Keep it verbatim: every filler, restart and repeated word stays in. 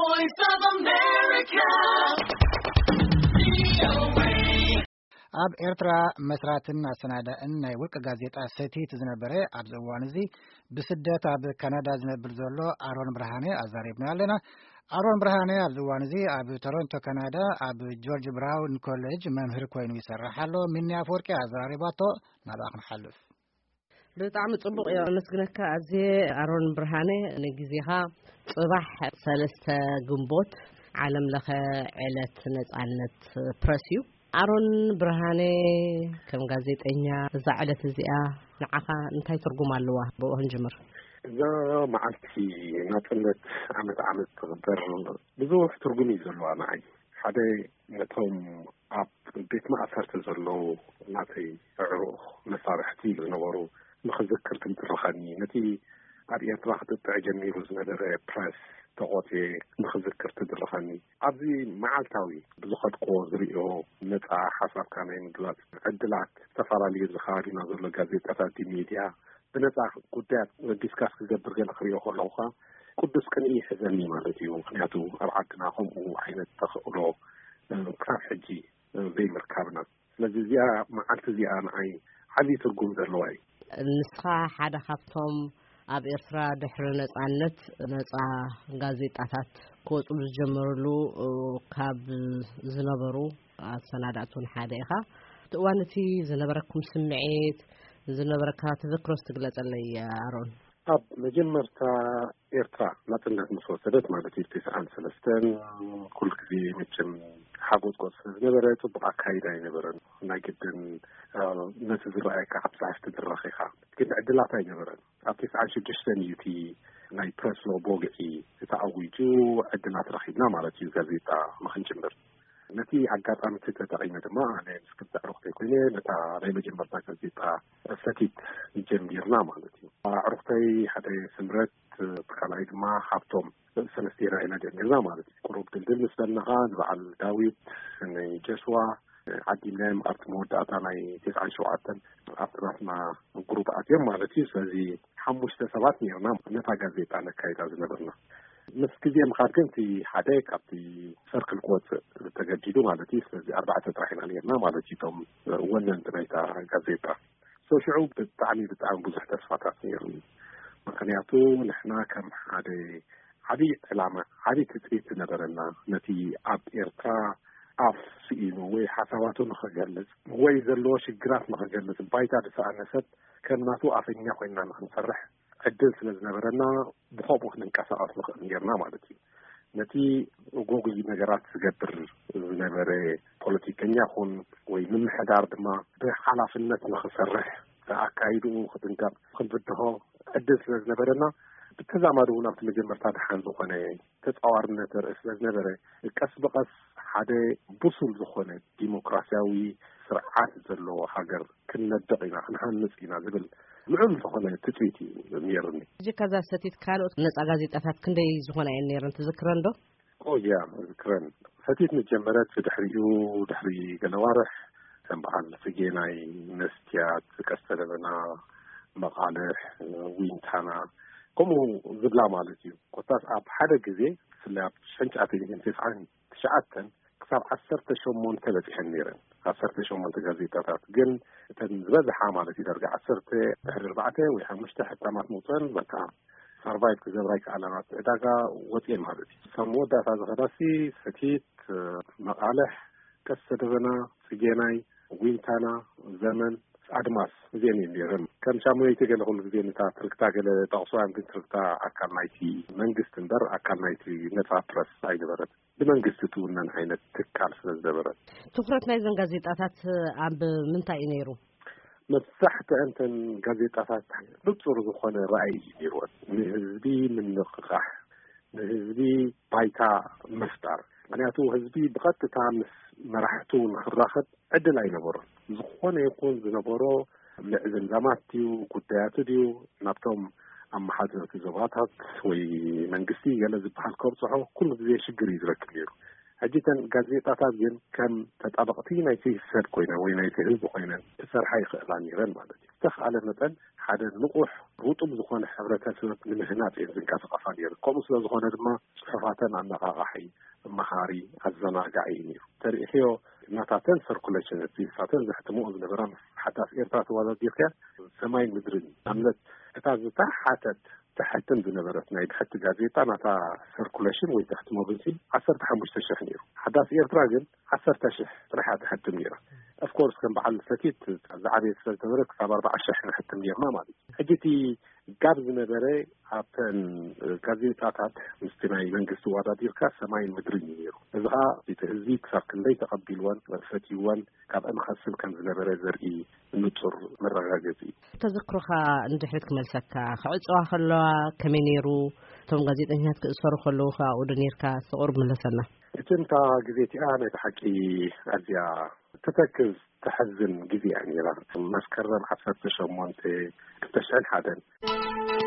voice of America. ኣብ ኤርትራ መስራትን ኣሰናዳእን ናይ ውልቀ ጋዜጣ ሰቲት ዝነበረ ኣብ ዘዋን እዚ ብስደት ኣብ ካናዳ ዝነብር ዘሎ ኣሮን ብርሃኔ ኣዛሪብና ኣለና። ኣሮን ብርሃኔ ኣብ ዘዋን እዚ ኣብ ቶሮንቶ ካናዳ ኣብ ጆርጅ ብራውን ኮሌጅ መምህር ኮይኑ ይሰርሕ ኣሎ። ሚኒ ኣፈወርቂ ኣዛሪባቶ ናብኣ ክንሓልፍ። ብጣዕሚ ጽቡቕ እዮ መስግነካ ኣዚ ኣሮን ብርሃኔ ንግዜኻ ጽባሕ ሰለስተ ግንቦት ዓለም ለኸ ዕለት ነጻነት ፕረስ እዩ። ኣሮን ብርሃኔ ከም ጋዜጠኛ እዛ ዕለት እዚኣ ንዓኻ እንታይ ትርጉም ኣለዋ? ብኡ ክንጅምር። እዛ መዓልቲ ናጽነት ዓመት ዓመት ትኽበር ብዙሕ ትርጉም እዩ ዘለዋ ንዓይ። ሓደ ነቶም ኣብ ቤት ማእሰርቲ ዘለዉ ናተይ ዕሩኽ መሳርሕቲ ዝነበሩ ንኽዝክር ትምትረኸኒ ነቲ ኣብ ኤርትራ ክትጥዕ ጀሚሩ ዝነበረ ፕረስ ተቆጥየ ንኽዝክር ትድረኸኒ ኣብዚ መዓልታዊ ብዝኸድኮ ዝሪኦ ነፃ ሓሳብካ ናይ ምግላፅ ዕድላት ዝተፈላለዩ ዝኸባቢና ዘሎ ጋዜጣታት ሚድያ ብነፃ ጉዳያት ዲስካስ ክገብር ገለ ክሪኦ ከለኹ ቅዱስ ቅንኢ ይሕዘኒ ማለት እዩ። ምክንያቱ ኣብ ዓድና ከምኡ ዓይነት ተኽእሎ ክሳብ ሕጂ ዘይምርካብና። ስለዚ እዚኣ መዓልቲ እዚኣ ንዓይ ዓብዪ ትርጉም ዘለዋ እዩ። ንስኻ ሓደ ካብቶም ኣብ ኤርትራ ድሕሪ ነጻነት ነጻ ጋዜጣታት ክወፅሉ ዝጀመሩሉ ካብ ዝነበሩ ኣሰናዳእቱን ሓደ ኢኻ። እዋን እቲ ዝነበረኩም ስምዒት ዝነበረካ ተዘክሮስ ትግለጸለይ ኣሮን? ኣብ መጀመርታ ኤርትራ ናጽነት ምስ ወሰደት ማለት እዩ ትስዓን ሰለስተን ኩሉ ግዜ መቸም ሓጎስ ቆጽ ዝነበረ ጽቡቕ ኣካይዳ ኣይነበረን። ናይ ግድን ነቲ ዝረኣየካ ኣብ ሰዓት ትድረኽ ኢኻ ግን ዕድላት ኣይነበረን። ኣብ ትስዓን ሽዱሽተን እዩ እቲ ናይ ፕረስ ሎ ቦግዒ ተኣዊጁ ዕድላት ረኺብና ማለት እዩ ጋዜጣ ንኽንጅምር። ነቲ ኣጋጣሚ ተጠቂመ ድማ ኣነ ምስ ክልተ ዕሩኽተይ ኮይነ ነታ ናይ መጀመርታ ጋዜጣ ሰቲት ጀሚርና ማለት እዩ። ዕሩኽተይ ሓደ ስምረት ካልኣይ ድማ ሃብቶም ሰለስቴና ኢና ጀሚርና ማለት እዩ። ቁሩብ ድልድል ምስ በልናኻ ንበዓል ዳዊት ናይ ጀስዋ ዓዲምናዮም ኣብቲ መወዳእታ ናይ ትስዓን ሸውዓተን ኣብትናትና ግሩፕ ኣትዮም ማለት እዩ። ስለዚ ሓሙሽተ ሰባት ነርና ነታ ጋዜጣ ነካይዳ ዝነበርና። ምስ ግዜ ምኻድ ግን እቲ ሓደ ካብቲ ሰርክል ክወፅእ ተገዲዱ ማለት እዩ። ስለዚ ኣርባዕተ ጥራሕ ኢና ነርና ማለት እዩ እቶም ወነንቲ ናይታ ጋዜጣ። ሽዑ ብጣዕሚ ብጣዕሚ ብዙሕ ተስፋታት ነይሩኒ። ምክንያቱ ንሕና ከም ሓደ ዓብዪ ዕላማ ዓብዪ ትፅቢት ዝነበረና ነቲ ኣብ ኤርትራ ኣፍ ስኢኑ ወይ ሓሳባቱ ንኽገልጽ ወይ ዘለዎ ሽግራት ንኽገልጽ ባይታ ዝሰኣነሰብ ከም ናቱ ኣፈኛ ኮይና ንኽንሰርሕ ዕድል ስለ ዝነበረና ብኸምኡ ክንንቀሳቐስ ንኽእል ነርና ማለት እዩ። ነቲ ጎጉይ ነገራት ዝገብር ዝነበረ ፖለቲከኛ ኹን ወይ ምምሕዳር ድማ ብሓላፍነት ንኽሰርሕ ኣካይዱ ክትንቀቕ ክንፍድሆ ዕድል ስለ ዝነበረና ብተዛማዱ እውን ኣብቲ መጀመርታ ድሓን ዝኾነ ተጻዋርነት ርእስ ስለ ዝነበረ ቀስ በቐስ ሓደ ብሱል ዝኾነ ዲሞክራሲያዊ ስርዓት ዘለዎ ሃገር ክንነድቕ ኢና ክንሃንፅ ኢና ዝብል ልዑል ዝኾነ ትፅቢት እዩ ነይሩኒ። እዚ ከዛ ሰቲት ካልኦት ነፃ ጋዜጣታት ክንደይ ዝኾነ እየን ነይረን ትዝክረን ዶ? ኦያ ዝክረን ሰቲት ንጀመረት ድሕሪኡ ድሕሪ ገለዋርሕ ከም በዓል ፍጌናይ መስትያት ቀስተ ደበና መቃልሕ ዊንታና ከምኡ ዝብላ ማለት እዩ። ኮታስ ኣብ ሓደ ግዜ ብፍላይ ኣብ ሽሕን ትስዓን ትሽዓተን ክሳብ ዓሰርተ ሸሞንተ በፂሐን ነይረን ዓሰርተ ሸሞንተ ጋዜጣታት ግን እተን ዝበዝሓ ማለት እዩ ደርጋ ዓሰርተ ድሕሪ ኣርባዕተ ወይ ሓሙሽተ ሕታማት መውፅአን በቃ ሰርቫይቭ ክገብራይ ከኣለናት ዕዳጋ ወፅአን ማለት እዩ። ሳብ መወዳእታ ዝኸዳሲ ሰቲት መቃልሕ ቀስተ ደበና ፍጌናይ ዊንታና ዘመን ኣድማስ እዚአን እየን ነይረን። ከም ሻሙነይቲ ገለ ኩሉ ግዜ ነታ ትርክታ ገለ ጠቕሶያን ግን ትርክታ ኣካል ናይቲ መንግስቲ እምበር ኣካል ናይቲ ነፃ ፕረስ ኣይነበረት ብመንግስቲ ትውነን ዓይነት ትካል ስለ ዝነበረት። ትኩረት ናይ ዘን ጋዜጣታት ኣብ ምንታይ እዩ ነይሩ? መብዛሕትአን ጋዜጣታት ብፁር ዝኾነ ራእይ እዩ ነይሩወን። ንህዝቢ ምንቕቓሕ ንህዝቢ ባይታ ምፍጣር። ምክንያቱ ህዝቢ ብቐጥታ ምስ መራሕቱ ንኽራኸብ ዕድል ኣይነበሮን። ዝኾነ ይኹን ዝነበሮ ምዕዝምዛማት ድዩ ጉዳያት ድዩ ናብቶም ኣመሓደርቲ ዞባታት ወይ መንግስቲ ገለ ዝበሃል ከብፅሖ ኩሉ ግዜ ሽግር እዩ ዝረክብ ነይሩ። حجتاً ጋዜጣታት ግን ከም ተጣበቅቲ ናይቲ ሰብ ኮይና ወይ ናይቲ ህዝብ ኮይና ተሰርሓ ይኽእላን ይረን ማለት እዩ ተኻለ መጠን ሓደ ንቁሕ ሩጡብ ዝኾነ ሕብረተሰብ ንምህናፅ ዝንቀሳቐሳ ነይሩ ከምኡ ስለ ዝኾነ ድማ ጽሑፋተን ኣነቓቓሒ መሃሪ ኣዘናጋዒ ነይሩ ተሪእዮ ናታተን ሰርኩሌሽን እትሳተን ዘሕትሙ ዝነበራ ሓዳስ ኤርትራ ተወዳዲርካ ሰማይ ምድርን ኣምነት እታ ዝተሓተት تحتم بنبرت نايد حتى جازيتا ناتا سيركوليشن ويتحتم بنسي عشرة حمش تشح نيرو حداث إيرتراجن عشرة تشح راح تحتم نيرو of course كان بعد الفتيت زعبية سلطنرك صار أربع شح نحتم نير ما مالي حجتي قابز نبري عبتن جازيتا تات مستمعي من قصة وعدا ديركا سماي المدرين نيرو إذا بتهزيك صار كلي تقبل وان والفتي وان كاب أنا خاصم كان نبري زرقي نطر مرة غازي تذكرها ندحت كملسكا خعص واخلوا كمينيرو توم غازيتنيات كسرو خلوها ودنيركا صقرب ملسنا انت غزيتي انا تحكي ازيا تتكز تحزن جزي يعني لا مسكرم حسبت شمونتي تشعل حدا